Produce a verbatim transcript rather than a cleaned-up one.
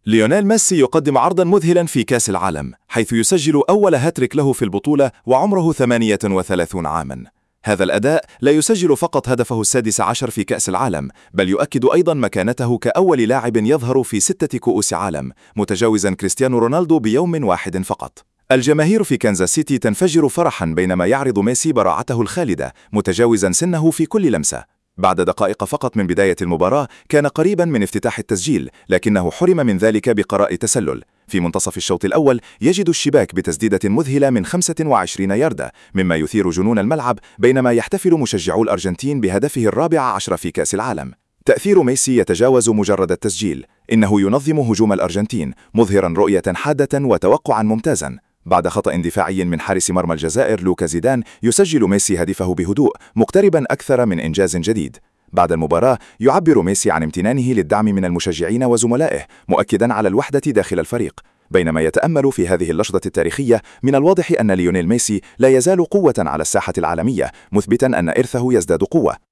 ليونيل ميسي يقدم عرضا مذهلا في كأس العالم، حيث يسجل أول هاتريك له في البطولة وعمره ثمانية وثلاثين عاما. هذا الأداء لا يسجل فقط هدفه السادس عشر في كأس العالم، بل يؤكد أيضا مكانته كأول لاعب يظهر في ستة كؤوس عالم، متجاوزا كريستيانو رونالدو بيوم واحد فقط. الجماهير في كنزاس سيتي تنفجر فرحا بينما يعرض ميسي براعته الخالدة، متجاوزا سنه في كل لمسة. بعد دقائق فقط من بداية المباراة كان قريبا من افتتاح التسجيل، لكنه حرم من ذلك بقراء تسلل. في منتصف الشوط الأول يجد الشباك بتسديدة مذهلة من خمسة وعشرين ياردة، مما يثير جنون الملعب بينما يحتفل مشجعو الأرجنتين بهدفه الرابع عشر في كأس العالم. تأثير ميسي يتجاوز مجرد التسجيل، إنه ينظم هجوم الأرجنتين، مظهرا رؤية حادة وتوقعا ممتازا. بعد خطأ دفاعي من حارس مرمى الجزائر لوكا زيدان يسجل ميسي هدفه بهدوء، مقتربا أكثر من إنجاز جديد. بعد المباراة يعبر ميسي عن امتنانه للدعم من المشجعين وزملائه، مؤكدا على الوحدة داخل الفريق. بينما يتأمل في هذه اللحظة التاريخية، من الواضح أن ليونيل ميسي لا يزال قوة على الساحة العالمية، مثبتا أن إرثه يزداد قوة.